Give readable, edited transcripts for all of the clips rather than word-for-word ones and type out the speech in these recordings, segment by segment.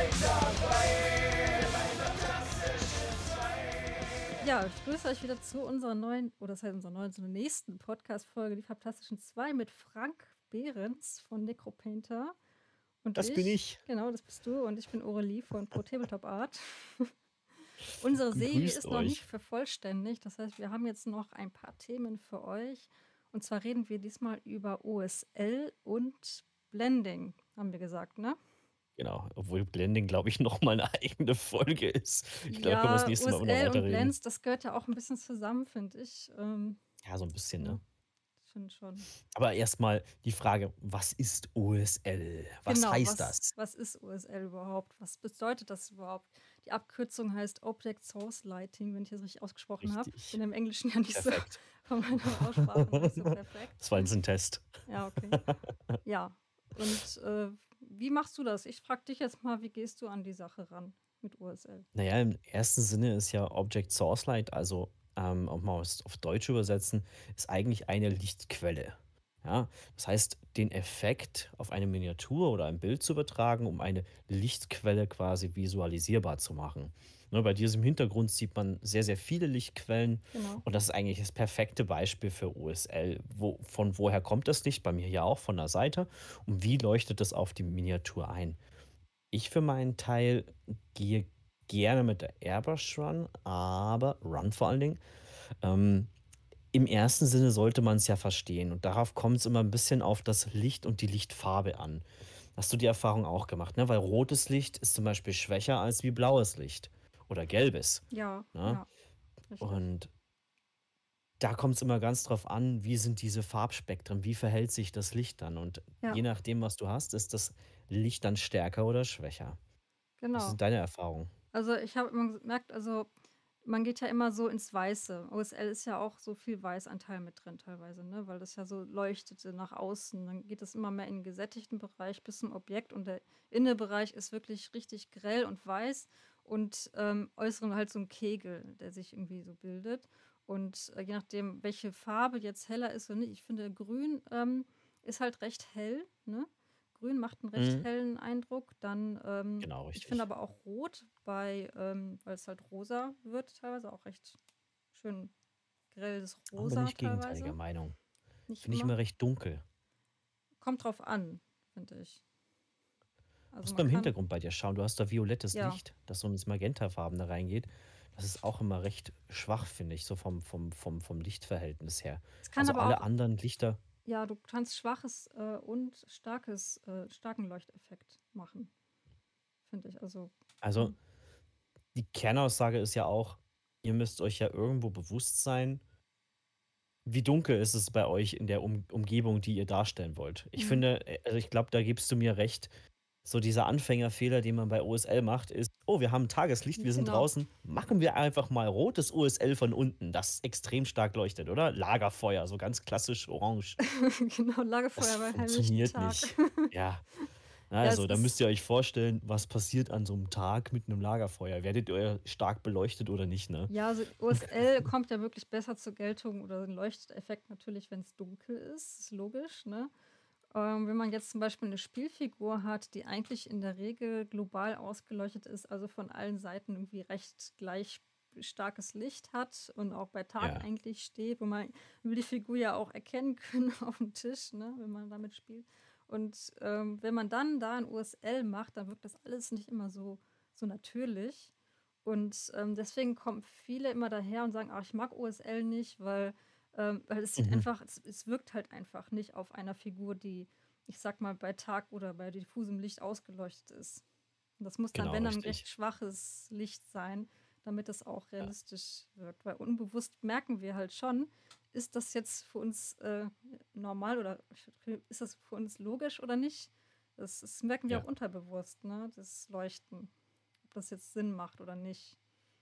Ja, ich grüße euch wieder zu unserer neuen, oder das heißt unserer neuen, zur nächsten Podcast-Folge, die Fantastischen Zwei mit Frank Behrens von Necropainter und Das bin ich. ich. Genau, das bist du und ich bin Aurelie von Pro Tabletop Art. Unsere Serie Grüßt ist noch nicht euch. vervollständigt, das heißt, wir haben jetzt noch ein paar Themen für euch. Und zwar reden wir diesmal über OSL und Blending, haben wir gesagt, ne? Genau, obwohl Blending, glaube ich, noch mal 'ne eigene Folge ist. Ich glaube, da können wir das Ja, nächste Mal auch noch OSL und weiterreden. Blends, das gehört ja auch ein bisschen zusammen, finde ich. Ja, so 'n bisschen, Ne? ne? Ich finde schon. Aber erst mal die Frage: Was ist OSL? Was Genau, heißt was, das? was ist OSL überhaupt? Was bedeutet das überhaupt? Die Abkürzung heißt Object Source Lighting, wenn ich das richtig ausgesprochen habe. Ich bin Richtig, im Englischen ja nicht so perfekt. von meiner Aussprache nicht so perfekt. Das war jetzt 'n Test. Ja, okay. Ja. Und wie machst du das? Ich frage dich jetzt mal, wie gehst du an die Sache ran mit OSL? Na ja, im ersten Sinne ist ja Object Source Light, also, auch mal auf Deutsch übersetzen, ist eigentlich eine Lichtquelle. Ja, das heißt, den Effekt auf eine Miniatur oder ein Bild zu übertragen, um eine Lichtquelle quasi visualisierbar zu machen. Ne, bei diesem Hintergrund sieht man sehr, sehr viele Lichtquellen Genau. und das ist eigentlich das perfekte Beispiel für OSL. Von woher kommt das Licht? Bei mir ja auch von der Seite. Und wie leuchtet das auf die Miniatur ein? Ich für meinen Teil gehe gerne mit der Airbrush Run vor allen Dingen. Ähm, Im ersten Sinne sollte man es ja verstehen und darauf kommt es immer ein bisschen auf das Licht und die Lichtfarbe an. Hast du die Erfahrung auch gemacht, ne? Weil rotes Licht ist zum Beispiel schwächer als wie blaues Licht oder gelbes, Ja, ne? ja, richtig. Und da kommt es immer ganz drauf an, wie sind diese Farbspektren, wie verhält sich das Licht dann? Und je Ja, nachdem, was du hast, ist das Licht dann stärker oder schwächer. Was genau. sind deine Erfahrungen? Also ich habe immer gemerkt, also man geht ja immer so ins Weiße. OSL ist ja auch so viel Weißanteil mit drin teilweise, ne? Weil das ja so leuchtete nach außen. Dann geht es immer mehr in den gesättigten Bereich bis zum Objekt und der Innenbereich ist wirklich richtig grell und weiß und äußeren halt so ein Kegel, der sich irgendwie so bildet. Und je nachdem, welche Farbe jetzt heller ist oder nicht, ich finde Grün ist halt recht hell, ne? Grün macht einen recht Mhm. hellen Eindruck. Dann, Genau, ich finde richtig. aber auch Rot weil es halt rosa wird teilweise, auch recht schön grelles Da bin Rosa ich gegenteiliger teilweise. Meinung. Nicht Finde ich immer. immer recht dunkel. Kommt drauf an, finde ich. Also Musst man beim kann, Hintergrund bei dir schauen. Du hast da violettes ja. Licht, das so ins Magentafarbene reingeht. Das ist auch immer recht schwach, finde ich, so vom Lichtverhältnis her. Es kann Also, aber alle auch, anderen Lichter. ja, du kannst schwaches und starken Leuchteffekt machen, finde ich. Also, Also, hm, die Kernaussage ist ja auch, ihr müsst euch ja irgendwo bewusst sein, wie dunkel ist es bei euch in der Umgebung, die ihr darstellen wollt. Ich hm, finde, also, ich glaube, da gibst du mir recht. So dieser Anfängerfehler, den man bei OSL macht, ist: „Oh, wir haben Tageslicht, wir sind genau. draußen. Machen wir einfach mal rotes OSL von unten, das extrem stark leuchtet“, oder? Lagerfeuer, so ganz klassisch orange. Genau, Das Lagerfeuer bei helllichten funktioniert Tag. nicht. Ja, Ja, es also, da müsst ist ihr euch vorstellen, was passiert an so 'nem Tag mit 'nem Lagerfeuer. Werdet ihr stark beleuchtet oder nicht, ne? Ja, also OSL kommt ja wirklich besser zur Geltung oder 'n Leuchteffekt natürlich, wenn es dunkel ist logisch, ne? Wenn man jetzt zum Beispiel eine Spielfigur hat, die eigentlich in der Regel global ausgeleuchtet ist, also von allen Seiten irgendwie recht gleich starkes Licht hat und auch bei Tag Ja, eigentlich steht, wo man will die Figur ja auch erkennen können auf dem Tisch, ne, wenn man damit spielt. Und, wenn man dann da 'n OSL macht, dann wirkt das alles nicht immer so natürlich. Und, deswegen kommen viele immer daher und sagen: „Ah, ich mag OSL nicht, weil es sieht mhm, einfach es wirkt halt einfach nicht auf einer Figur, die, ich sag mal, bei Tag oder bei diffusem Licht ausgeleuchtet ist.“ Und das muss dann, genau wenn dann, recht richtig. schwaches Licht sein, damit es auch Ja. realistisch wirkt. Weil unbewusst merken wir halt schon, ist das jetzt für uns, normal oder ist das für uns logisch oder nicht? Das merken wir auch Ja. unterbewusst, ne, das Leuchten, ob das jetzt Sinn macht oder nicht.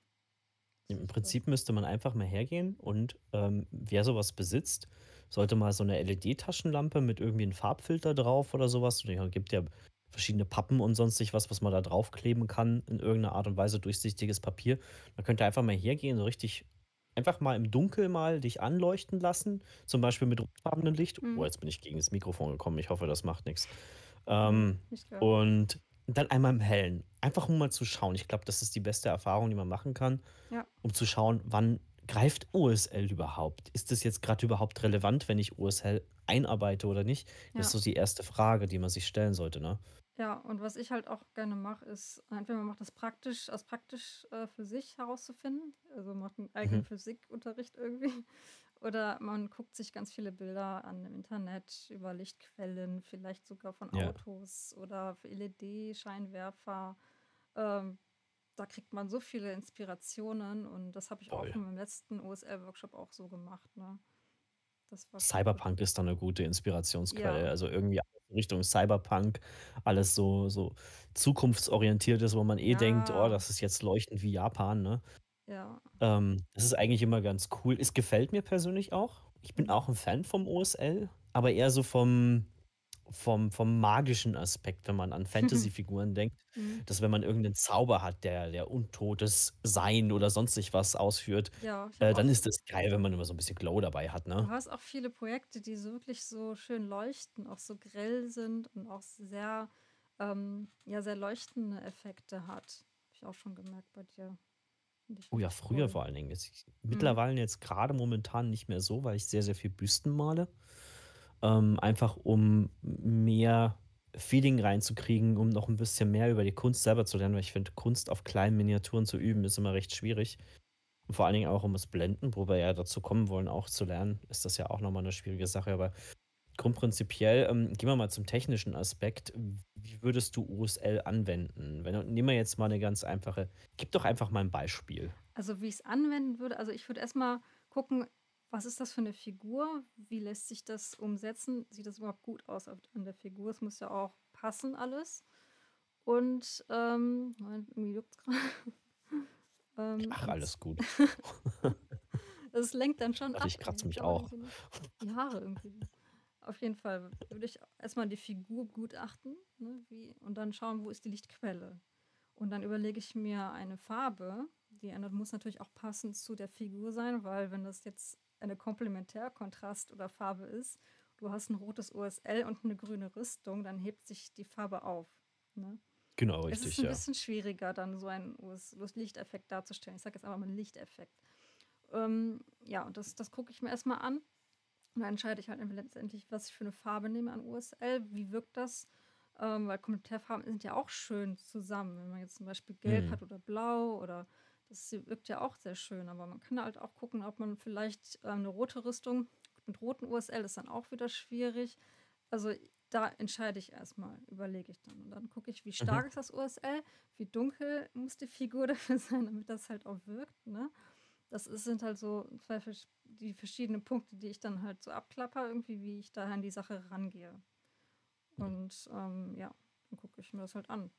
Im So. Prinzip müsste man einfach mal hergehen und, wer sowas besitzt, sollte mal so 'ne LED-Taschenlampe mit irgendwie 'n Farbfilter drauf oder sowas. Ja, gibt ja verschiedene Pappen und sonstig was man da draufkleben kann in irgend 'ner Art und Weise, durchsichtiges Papier. Da könnt ihr einfach mal hergehen, so richtig einfach mal im Dunkeln mal dich anleuchten lassen, zum Beispiel mit rotfarbenem Licht. Oh, Mhm. jetzt bin ich gegen das Mikrofon gekommen. Ich hoffe, das macht nix. Ne, Ähm, nicht gehört. und dann einmal im Hellen. Einfach um mal zu schauen. Ich glaube, das ist die beste Erfahrung, die man machen kann, Ja, um zu schauen, wann greift OSL überhaupt? Ist das jetzt gerade überhaupt relevant, wenn ich OSL einarbeite oder nicht? Das ist ja. so die erste Frage, die man sich stellen sollte, ne? Ja, und was ich halt auch gerne mache, ist, entweder man macht das praktisch für sich herauszufinden, also macht einen Mhm. eigenen Physikunterricht irgendwie, oder man guckt sich ganz viele Bilder an im Internet über Lichtquellen, vielleicht sogar von Ja, Autos oder für LED-Scheinwerfer. Ähm, Da kriegt man so viele Inspirationen und das habe ich auch voll. in meinem letzten OSL-Workshop auch so gemacht, ne? Das war schon gut. Cyberpunk ist da 'ne gute Inspirationsquelle. Ja, Also, irgendwie alles in Richtung Cyberpunk, alles so zukunftsorientiert ist, wo man eh denkt: „Oh, ja, das ist jetzt leuchtend wie Japan“, ne? ja. Das ist eigentlich immer ganz cool. Es gefällt mir persönlich auch. Ich bin Mhm. auch 'n Fan vom OSL, aber eher so vom magischen Aspekt, wenn man an Fantasyfiguren denkt, Mhm. dass wenn man irgend 'nen Zauber hat, der untotes Sein oder sonstig was ausführt, Ja, ich habe auch dann ist das geil, wenn man immer so 'n bisschen Glow dabei hat, du ne? hast auch viele Projekte, die so wirklich so schön leuchten, auch so grell sind und auch sehr, ja, sehr leuchtende Effekte hat. Habe ich auch schon gemerkt bei dir. Finde ich Oh ja, richtig früher toll. vor allen Dingen. Mhm. Mittlerweile jetzt grade momentan nicht mehr so, weil ich sehr, sehr viel Büsten male. Einfach um mehr Feeling reinzukriegen, um noch 'n bisschen mehr über die Kunst selber zu lernen, weil ich finde, Kunst auf kleinen Miniaturen zu üben, ist immer recht schwierig. Und vor allen Dingen auch um das Blenden, wo wir ja dazu kommen wollen, auch zu lernen, ist das ja auch noch mal 'ne schwierige Sache. Aber grundprinzipiell, gehen wir mal zum technischen Aspekt. Wie würdest du OSL anwenden? Wenn nehmen wir jetzt mal 'ne ganz einfache gib doch einfach mal 'n Beispiel. Also, wie ich es anwenden würde, also, ich würde erst mal gucken, was ist das für eine Figur? Wie lässt sich das umsetzen? Sieht das überhaupt gut aus auf an der Figur? Es muss ja auch passen alles. Und, Moment, irgendwie juckt's grade. Ach, Und alles gut. das lenkt dann schon Warte, ab ich kratze irgendwie, mich aber auch. irgendwie nicht. Die Haare irgendwie. Auf jeden Fall würde ich erst mal die Figur begutachten, ne, wie und dann schauen, wo ist die Lichtquelle. Und dann überlege ich mir eine Farbe, die ändert muss natürlich auch passend zu der Figur sein, weil wenn das jetzt eine Komplementärkontrast oder Farbe ist, du hast ein rotes OSL und eine grüne Rüstung, dann hebt sich die Farbe auf, ne? Genau, Es ist richtig, ein ja. bisschen schwieriger, dann so einen Lichteffekt darzustellen. Ich sage jetzt einfach mal Lichteffekt. Ja, und das gucke ich mir erst mal an und dann entscheide ich halt letztendlich, was ich für eine Farbe nehme an USL. Wie wirkt das? Weil Komplementärfarben sind ja auch schön zusammen. Wenn man jetzt zum Beispiel Gelb Mhm. hat oder Blau oder das wirkt ja auch sehr schön. Aber man kann halt auch gucken, ob man vielleicht, 'ne rote Rüstung mit roten USL ist dann auch wieder schwierig. Also, da entscheide ich erst mal, überlege ich dann. Und dann gucke ich, wie Mhm. stark ist das USL, wie dunkel muss die Figur dafür sein, damit das halt auch wirkt, ne? Sind halt so 2 die verschiedenen Punkte, die ich dann halt so abklapper irgendwie, wie ich da an die Sache rangehe. Und, ja, dann gucke ich mir das halt an.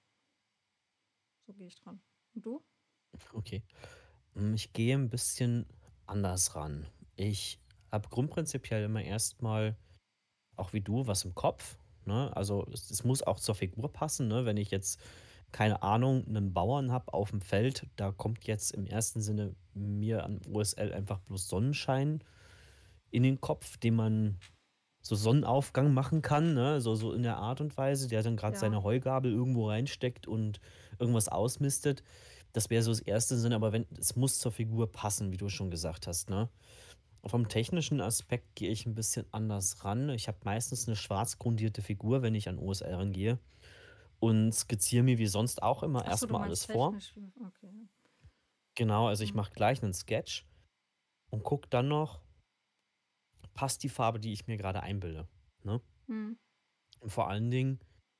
So gehe ich dran. Und du? Okay. Ich gehe ein bisschen anders ran. Ich habe grundprinzipiell immer erstmal auch wie du, was im Kopf, ne? Also, es muss auch zur Figur passen, ne? Wenn ich jetzt, keine Ahnung, einen Bauern habe auf dem Feld, da kommt jetzt im ersten Sinne mir an OSL einfach bloß Sonnenschein in den Kopf, den man so Sonnenaufgang machen kann, ne? So in der Art und Weise, der dann gerade Ja, seine Heugabel irgendwo reinsteckt und irgendwas ausmistet. Das wäre so das erste Sinn, aber wenn es muss zur Figur passen, wie du schon gesagt hast, ne? Vom technischen Aspekt gehe ich ein bisschen anders ran. Ich habe meistens eine schwarz grundierte Figur, wenn ich an OSL rangehe und skizziere mir wie sonst auch immer ach so, du erstmal meinst alles vor. technisch. Okay, ja. Genau, also ich Mhm. mache gleich einen Sketch und gucke dann noch, passt die Farbe, die ich mir gerade einbilde, ne? Mhm. Und vor allen Dingen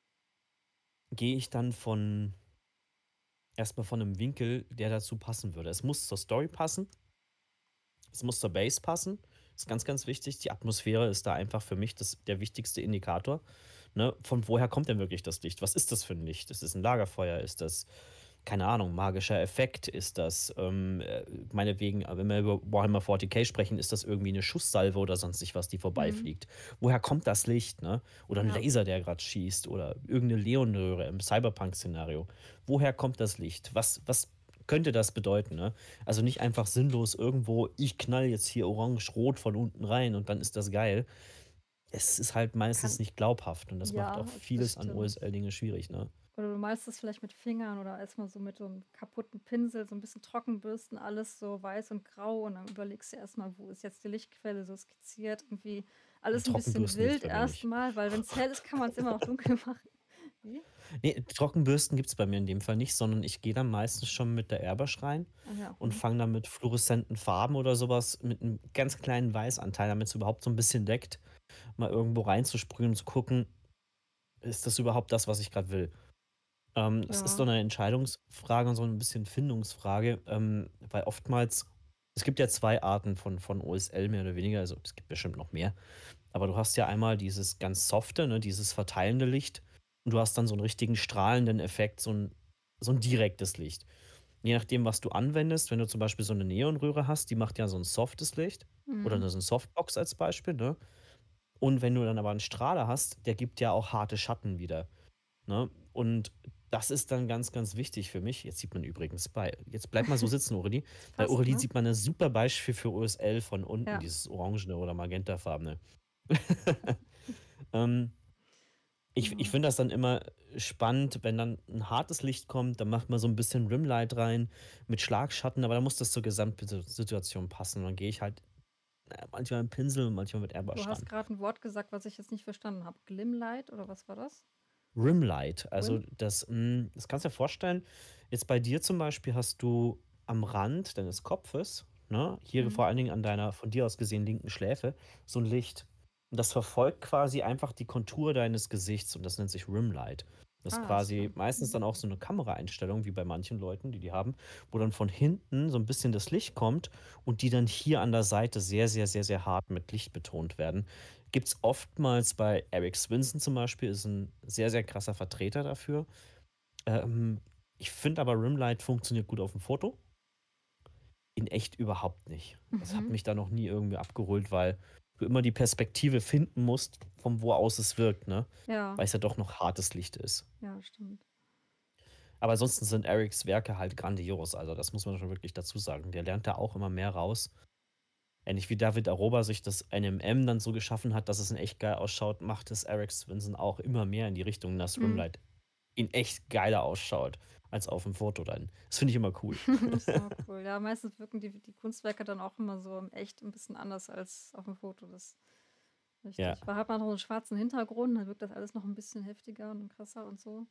gehe ich dann von einem Winkel, der dazu passen würde. Es muss zur Story passen, es muss zur Base passen. Ist ganz, ganz wichtig. Die Atmosphäre ist da einfach für mich der wichtigste Indikator, ne? Von woher kommt denn wirklich das Licht? Was ist das für ein Licht? Ist es ein Lagerfeuer? Ist das, keine Ahnung, magischer Effekt? Ist das, meinetwegen, wenn wir über Warhammer 40K sprechen, ist das irgendwie eine Schusssalve oder sonstig was, die Mhm. vorbeifliegt? Woher kommt das Licht, ne? Oder ein Ja, Laser, der gerade schießt oder irgendeine Neonröhre im Cyberpunk-Szenario. Woher kommt das Licht? Was könnte das bedeuten, ne? Also, nicht einfach sinnlos irgendwo: „Ich knall jetzt hier orange-rot von unten rein und dann ist das geil.“ es ist halt meistens Kann nicht glaubhaft und das macht auch ja, das vieles an stimmt. OSL-Dinge schwierig, ne? Oder du malst es vielleicht mit Fingern oder erstmal so mit so 'nem kaputten Pinsel, so 'n bisschen Trockenbürsten, alles so weiß und grau und dann überlegst du erstmal, wo ist jetzt die Lichtquelle so skizziert, irgendwie alles 'n bisschen Trockenbürsten gibt's wild bei mir nicht. erstmal, weil wenn's hell ist, kann man's immer noch dunkel machen. Wie? Ne, Trockenbürsten gibt's bei mir in dem Fall nicht, sondern ich gehe dann meistens schon mit der Airbrush rein Ah ja, und mhm. fange dann mit fluoreszenten Farben oder sowas mit einem ganz kleinen Weißanteil, damit's überhaupt so ein bisschen deckt, mal irgendwo reinzusprühen und zu gucken: „Ist das überhaupt das, was ich gerade will?“ Das ist so Ja. eine Entscheidungsfrage und so ein bisschen Findungsfrage, weil oftmals es gibt ja 2 Arten von OSL mehr oder weniger, also, es gibt bestimmt noch mehr. Aber du hast ja einmal dieses ganz softe, ne, dieses verteilende Licht und du hast dann so einen richtigen strahlenden Effekt, so ein direktes Licht. Je nachdem, was du anwendest, wenn du zum Beispiel so eine Neonröhre hast, die macht ja so ein softes Licht oder Mhm. 'ne so 'ne Softbox als Beispiel, ne? Und wenn du dann aber einen Strahler hast, der gibt ja auch harte Schatten wieder, ne? Und das ist dann ganz, ganz wichtig für mich. Jetzt sieht man übrigens jetzt bleib mal so sitzen, Aurelie. Bei Passt, Aurelie ne? sieht man 'ne super Beispiel für OSL von unten, Ja. dieses orangene oder magentafarbene. Ähm, ich Genau. finde das dann immer spannend, wenn dann ein hartes Licht kommt, dann macht man so ein bisschen Rimlight rein mit Schlagschatten, aber da muss das zur Gesamtsituation passen. Und dann gehe ich halt, manchmal mit Pinsel und manchmal mit Du Airbrush hast ran. grad 'n Wort gesagt, was ich jetzt nicht verstanden habe. Glimlight oder was war das? Rimlight, also Wim? das kannst du dir vorstellen, jetzt bei dir zum Beispiel hast du am Rand deines Kopfes, ne, hier Mhm. vor allen Dingen an deiner von dir aus gesehen linken Schläfe, so ein Licht. Und das verfolgt quasi einfach die Kontur deines Gesichts und das nennt sich Rimlight. Das ist Ah, quasi so. meistens Mhm. dann auch so eine Kameraeinstellung wie bei manchen Leuten, die haben, wo dann von hinten so ein bisschen das Licht kommt und die dann hier an der Seite sehr, sehr, sehr, sehr hart mit Licht betont werden. Gibt's oftmals bei Eric Swinson zum Beispiel, ist ein sehr, sehr krasser Vertreter dafür. Ähm, Ich finde aber Rimlight funktioniert gut auf dem Foto, in echt überhaupt nicht. Es hat Mhm. mich da noch nie irgendwie abgeholt, weil du immer die Perspektive finden musst, von wo aus es wirkt, ne? Ja, Weil es ja doch noch hartes Licht ist. ja, stimmt. Aber ansonsten sind Erics Werke halt grandios, also das muss man schon wirklich dazu sagen. Der lernt da auch immer mehr raus. Ähnlich wie David Aroba sich das NMM dann so geschaffen hat, dass es in echt geil ausschaut, macht es Eric Swinson auch immer mehr in die Richtung, dass Mhm. Rimlight in echt geiler ausschaut als auf dem Foto dann. Das finde ich immer cool. Das ist auch cool. Ja, meistens wirken die Kunstwerke dann auch immer so im Echt 'n bisschen anders als auf dem Foto, das Ja, richtig. Weil hat man noch 'n schwarzen Hintergrund, dann wirkt das alles noch 'n bisschen heftiger und krasser und so.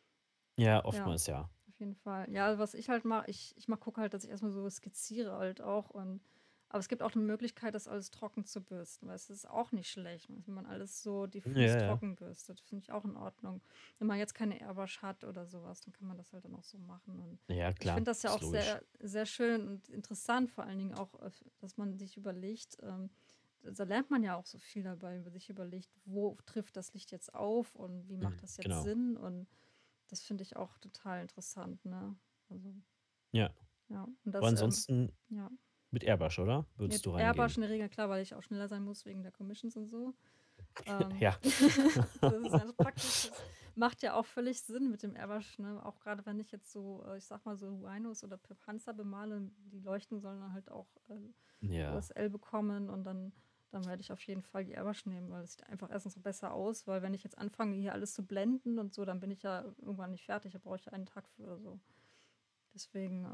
ja, Ja, oftmals ja. auf jeden Fall. Ja, was ich halt mache, ich gucke halt, dass ich erst mal so skizziere halt auch und aber es gibt auch 'ne Möglichkeit, das alles trocken zu bürsten, weil es ist auch nicht schlecht, wenn man alles so diffus Ja, ja. trocken bürstet, finde ich auch in Ordnung. Wenn man jetzt keine Airbrush hat oder so was, dann kann man das halt dann auch so machen und Ja, ich klar, finde das ja ist auch logisch. sehr sehr schön und interessant, vor allen Dingen auch, dass man sich überlegt, da lernt man ja auch so viel dabei, über sich überlegt, wo trifft das Licht jetzt auf und wie macht Mhm, das jetzt genau. Sinn und das finde ich auch total interessant, ne? Also, Ja. ja. Und Aber das, ansonsten ja. mit Airbrush, oder? Würdest Mit du reingehen? Airbrush in der Regel, klar, weil ich auch schneller sein muss wegen der Commissions und so. Ähm, Ja. das ist ganz praktisch. Das macht ja auch völlig Sinn mit dem Airbrush, ne? Auch gerade wenn ich jetzt so, ich sage mal, so Rhinos oder Panzer bemale, die Leuchten sollen dann halt auch, Ja. USL bekommen und dann werde ich auf jeden Fall die Airbrush nehmen, weil es sieht einfach erstens so besser aus, weil wenn ich jetzt anfange, hier alles zu blenden und so, dann bin ich ja irgendwann nicht fertig, da brauche ich ja einen Tag für oder so. Deswegen,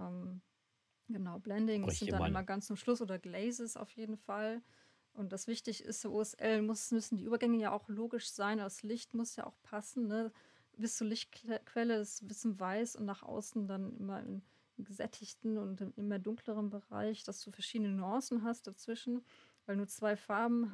genau, Blendings Bräuchte sind dann immer man ganz zum Schluss oder Glazes auf jeden Fall. Und das wichtig ist, so OSL müssen die Übergänge ja auch logisch sein. Das Licht muss ja auch passen, ne? Bis zur Lichtquelle ist ein bisschen weiß und nach außen dann immer im gesättigten und im immer dunkleren Bereich, dass du verschiedene Nuancen hast dazwischen. Weil nur zwei Farben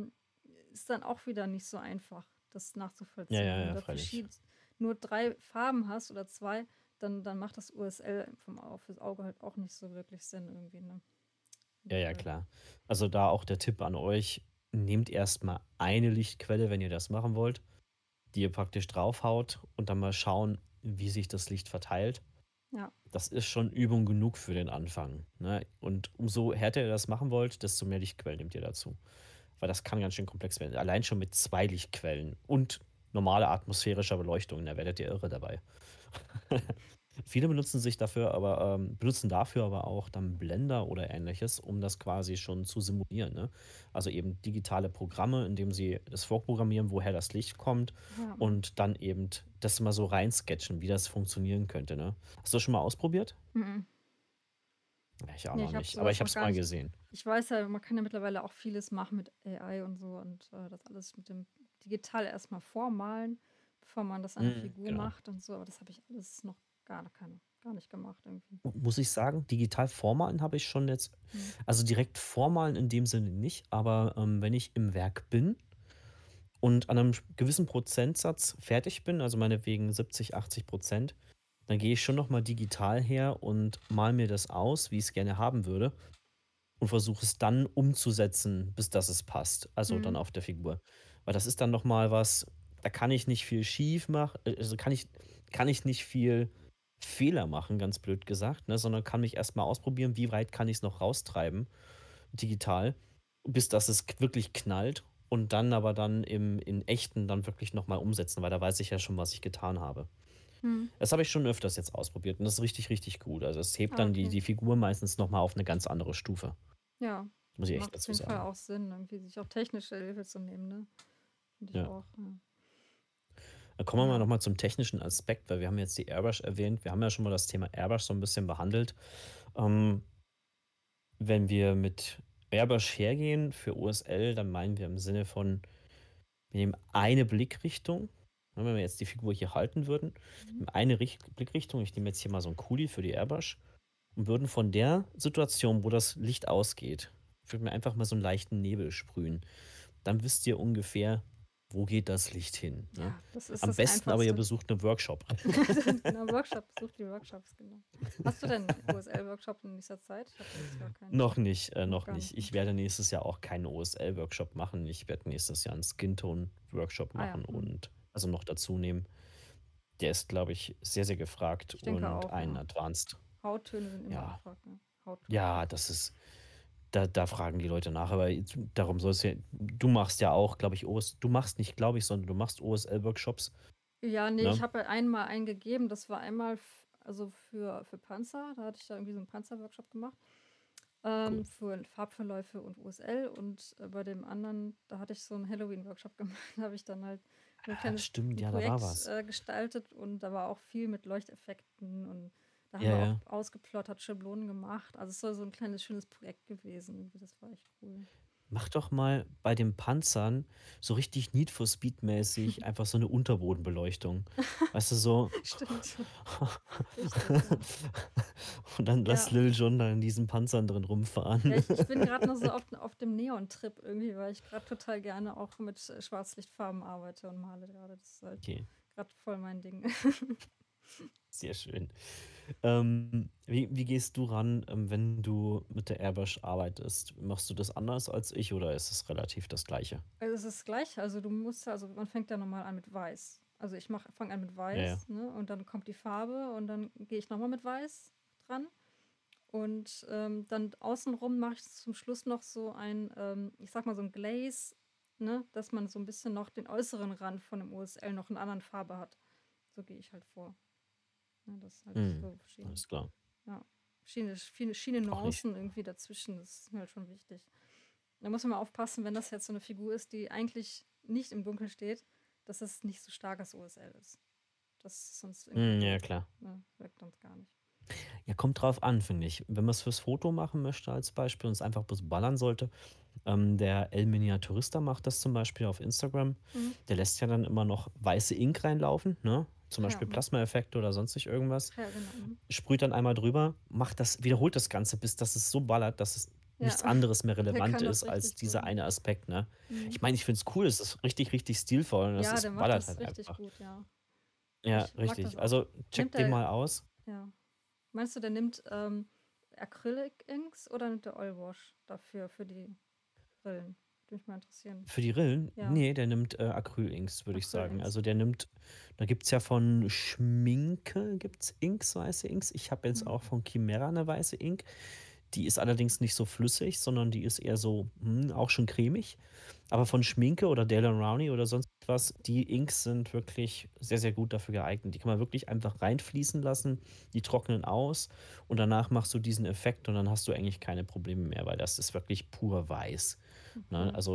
ist dann auch wieder nicht so einfach, das ja, nachzuvollziehen. ja, Wenn du ja, da freilich. nur drei Farben hast oder zwei, dann macht das USL fürs Auge halt auch nicht so wirklich Sinn irgendwie, ne? Ja, ja, Weil klar. Also, da auch der Tipp an euch: Nehmt erst mal eine Lichtquelle, wenn ihr das machen wollt, die ihr praktisch draufhaut und dann mal schauen, wie sich das Licht verteilt. ja, Das ist schon Übung genug für den Anfang, ne? Und umso härter ihr das machen wollt, desto mehr Lichtquellen nehmt ihr dazu. Weil das kann ganz schön komplex werden. Allein schon mit 2 Lichtquellen und normale atmosphärischer Beleuchtung, da werdet ihr irre dabei. Viele benutzen dafür aber auch dann Blender oder Ähnliches, um das quasi schon zu simulieren, ne? Also, eben digitale Programme, indem sie es vorprogrammieren, woher das Licht kommt Ja, und dann eben das mal so rein sketchen, wie das funktionieren könnte, ne? Hast du das schon mal ausprobiert? mhm. Ja, ich auch Ne, noch ich habe nicht, aber sowas ich habe noch es gar mal nicht. gesehen. Ich weiß ja, man kann ja mittlerweile auch vieles machen mit AI und so und, das alles mit dem digital erst mal vormalen, bevor man das an 'ne Mhm, Figur genau. macht und so, aber das habe ich alles noch gar nicht gemacht irgendwie. Muss ich sagen, digital vormalen habe ich schon jetzt, Mhm. also, direkt vormalen in dem Sinne nicht, aber, wenn ich im Werk bin und an einem gewissen Prozentsatz fertig bin, also meinetwegen 70, 80, dann gehe ich schon noch mal digital her und male mir das aus, wie ich es gerne haben würde und versuche es dann umzusetzen, bis dass es passt, also dann Mhm. auf der Figur. Weil das ist dann noch mal was, da kann ich nicht viel schief machen, also kann ich nicht viel Fehler machen, ganz blöd gesagt, ne, sondern kann mich erst mal ausprobieren, wie weit kann ich es noch raustreiben digital, bis dass es wirklich knallt und dann aber dann in Echten dann wirklich noch mal umsetzen, weil da weiß ich ja schon, was ich getan habe. Mhm. Das habe ich schon öfters jetzt ausprobiert und das ist richtig, richtig gut. Also, es hebt Ah, dann okay. die Figur meistens noch mal auf eine ganz andere Stufe, Ja, muss ich echt macht auf dazu jeden Fall sagen. auch Sinn, irgendwie sich auch technische Hilfe zu nehmen, ne? Finde ich Ja. auch, ja. Dann kommen wir mal Ja. noch mal zum technischen Aspekt, weil wir haben jetzt die Airbrush erwähnt. Wir haben ja schon mal das Thema Airbrush so ein bisschen behandelt. Ähm, wenn wir mit Airbrush hergehen für OSL, dann meinen wir im Sinne von, wir nehmen eine Blickrichtung, ne, wenn wir jetzt die Figur hier halten würden, Mhm. nehmen eine Blickrichtung. Ich nehme jetzt hier mal so 'n Kuli für die Airbrush und würden von der Situation, wo das Licht ausgeht, würden wir einfach mal so einen leichten Nebel sprühen. Dann wisst ihr ungefähr, wo geht das Licht hin, ne? Ja, das ist Am das besten aber, ihr Einfachste. besucht einen Workshop. Genau, Workshop, such die Workshops, genau. Hast du denn OSL-Workshop in nächster Zeit? Ich habe jetzt gar keinen. Noch nicht, Noch noch gar nicht. nicht, Ich okay. werde nächstes Jahr auch keinen OSL-Workshop machen. Ich werde nächstes Jahr einen Skin-Tone-Workshop Ah ja, machen mhm. und also noch dazu nehmen. Der ist, glaube ich, sehr, sehr gefragt Ich denke und auch, ein ja. Advanced. Hauttöne sind immer Ja, gefragt, ne? Hautton. ja, das ist, da fragen die Leute nach, aber jetzt darum soll es ja, du machst ja auch, glaube ich, du machst nicht, glaube ich, sondern du machst OSL-Workshops, Ja, ne, ich ne? habe ja einmal einen gegeben, das war einmal also für Panzer, da hatte ich da irgendwie so 'n Panzerworkshop gemacht, Cool. für Farbverläufe und OSL und, bei dem anderen, da hatte ich so 'n Halloween-Workshop gemacht. Da habe ich dann halt so 'n Ah, kleines stimmt, 'n ja, da war Projekt, was. gestaltet und da war auch viel mit Leuchteffekten und da haben Ja, wir auch ja. ausgeplottert, Schablonen gemacht. Also, es soll so 'n kleines schönes Projekt gewesen irgendwie, das war echt cool. Mach doch mal bei den Panzern so richtig Need for Speed mäßig einfach so 'ne Unterbodenbeleuchtung. Weißt du, so Stimmt, richtig, ja. und dann lass Ja. Lil Jon da in diesen Panzern drin Ja, rumfahren. ich bin grad noch so auf dem Neon-Trip irgendwie, weil ich grad total gerne auch mit, Schwarzlichtfarben arbeite und male grade. Das ist halt Okay, grad voll mein Ding. sehr schön. Wie gehst du ran, wenn du mit der Airbrush arbeitest? Machst du das anders als ich oder ist es relativ das Gleiche? Also, es ist gleich, also, du musst ja also, man fängt ja normal an mit Weiß. Also, ich fange an mit Ja, ja. Weiß, ne, und dann kommt die Farbe und dann gehe ich noch mal mit Weiß dran und, dann außenrum mache ich zum Schluss noch so ein, ich sage mal, so 'n Glaze, ne, dass man so 'n bisschen noch den äußeren Rand von dem OSL noch in 'ner anderen Farbe hat. So gehe ich halt vor, ne, dass halt Mhm, so verschiedene alles klar. ja, verschiedene Auch nicht. Nuancen irgendwie dazwischen, das ist mir halt schon wichtig. Da muss man mal aufpassen, wenn das jetzt so 'ne Figur ist, die eigentlich nicht im Dunkeln steht, dass es nicht so starkes OSL ist. Das ist sonst irgendwie Mhm, ja, doof, klar. ne? Wirkt sonst gar nicht. Ja, kommt drauf an, finde ich. Wenn man's fürs Foto machen möchte als Beispiel und es einfach bloß ballern sollte, der El Miniaturista macht das zum Beispiel auf Instagram. Mhm. Der lässt ja dann immer noch weiße Ink reinlaufen, ne? Zum Ach ja, Beispiel mhm. Plasmaeffekte oder sonstig irgendwas. Ach ja, genau, mhm. Sprüht dann einmal drüber, wiederholt das Ganze, bis dass es so ballert, dass es Ja, nichts anderes mehr der relevant kann das ist als richtig gut, dieser ja. eine Aspekt, ne? Mhm. Ich meine, ich finde es cool, es ist richtig, richtig stilvoll und Ja, es der macht ballert das halt richtig einfach. gut, ja. Ja, Ich mag das richtig. auch. Also, check Nimmt den er mal aus. ja. Meinst du, der nimmt, Acrylic Inks oder nimmt der Oilwash dafür für die Brillen? Würde mich mal interessieren. Für die Rillen? Ja, Ne, der nimmt, Acrylinks, würde ich sagen. Acrylinks. Also, der nimmt, da gibt's ja von Schminke gibt's Inks, weiße Inks. Ich habe jetzt Mhm. auch von Chimera 'ne weiße Ink. Die ist allerdings nicht so flüssig, sondern die ist eher so, auch schon cremig. Aber von Schminke oder Dale& Rowney oder sonst was, die Inks sind wirklich sehr, sehr gut dafür geeignet. Die kann man wirklich einfach reinfließen lassen, die trocknen aus und danach machst du diesen Effekt und dann hast du eigentlich keine Probleme mehr, weil das ist wirklich pur weiß, ne? Okay. Also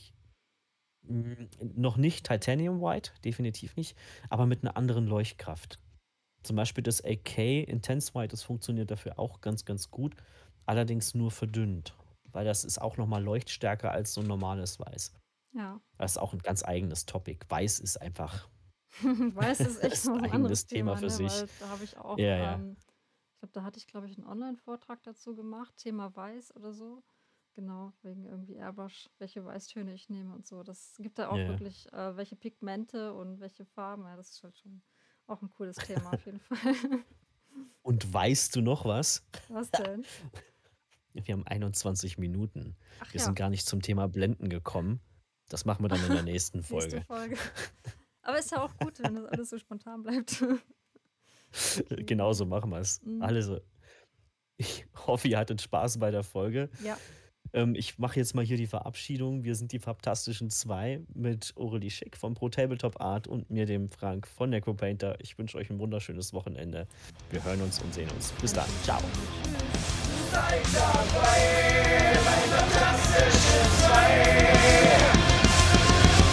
noch nicht Titanium White, definitiv nicht, aber mit einer anderen Leuchtkraft. Zum Beispiel das AK Intense White, das funktioniert dafür auch ganz, ganz gut, allerdings nur verdünnt, weil das ist auch noch mal leuchtstärker als so 'n normales Weiß. Ja. Das ist auch 'n ganz eigenes Topic. Weiß ist einfach Weiß ist echt ist noch 'n 'n anderes eigenes Thema Thema, für ne, sich. weil da habe ich auch, Ja, ja. ich glaube, da hatte ich, glaube ich, 'n Onlinevortrag dazu gemacht, Thema Weiß oder so. Genau, wegen irgendwie Airbrush, welche Weißtöne ich nehme und so. Das gibt da Ja, auch ja. wirklich, welche Pigmente und welche Farben. Ja, das ist halt schon auch 'n cooles Thema auf jeden Fall. Und weißt du noch was? Was denn? Wir haben 21 Minuten. Ach Wir sind ja, gar nicht zum Thema Blenden gekommen. Das machen wir dann in der nächsten nächste Folge. Folge. Aber ist ja auch gut, wenn das alles so spontan bleibt. Okay, Genauso machen wir's. mhm. Also, ich hoffe, ihr hattet Spaß bei der Folge. Ja, Ich mache jetzt mal hier die Verabschiedung. Wir sind die Fantastischen 2 mit Aurelie Schick von Pro Tabletop Art und mir, dem Frank von Necropainter. Ich wünsche euch ein wunderschönes Wochenende. Wir hören uns und sehen uns. Bis dann. danke Ciao. schön. Tschüss. Seid dabei!